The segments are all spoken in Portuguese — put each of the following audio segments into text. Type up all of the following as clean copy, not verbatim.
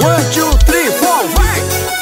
1, 2, 3, 4, vai!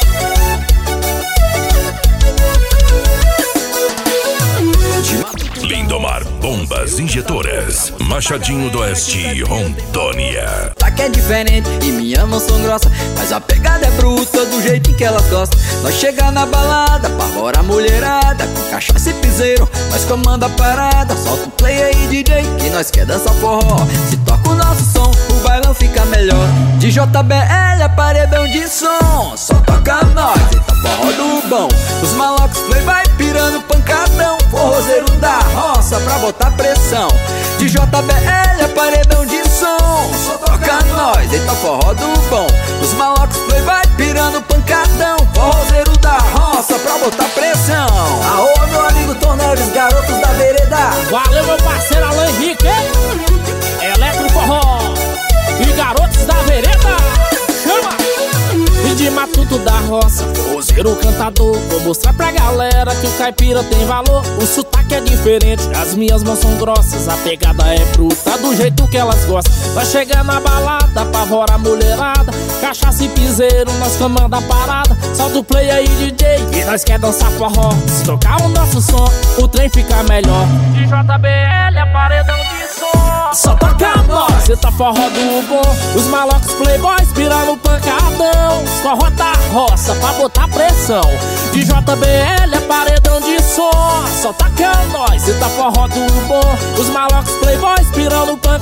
Lindomar Bombas Injetoras, Machadinho do Oeste, Rondônia. Tá que é diferente e minhas mãos são grossas, mas a pegada é bruta do jeito que elas gostam. Nós chega na balada, apavora a mulherada, com cachaça e piseiro, nós comanda a parada. Solta o play aí, DJ, que nós quer dançar forró. Se toca o nosso som, o bailão fica melhor. De JBL a paredão de som, só toca nós, eita forró do bom. Os malocos play vai pirando pancadão, forrozeiro da roça pra botar pressão. De JBL a paredão de som, só toca nós, eita forró do bom. Os malocos play vai pirando pancadão, forrozeiro da roça pra botar pressão. Aô meu amigo Tom Neves, garotos da vereda. Valeu meu parceiro Alain Henrique, Eletro Forró e garotos da vereda. Chama! E de Matuto da Roça, forrozeiro cantador, vou mostrar pra galera que o caipira tem valor. O sotaque é diferente, as minhas mãos são grossas, a pegada é bruta do jeito que elas gostam. Nós chega na balada, apavora a mulherada, cachaça e piseiro, nós comanda a parada. Solta o play aí, DJ, e nós quer dançar forró. Se tocar o nosso som, o trem fica melhor. De JBL a paredão de som, só toca nós, cê tá forró do bom. Os malocos playboys pirando pancadão, forró da roça pra botar pressão. De JBL a paredão de som, só toca nós, cê tá forró do bom. Os malocos playboys pirando pancadão,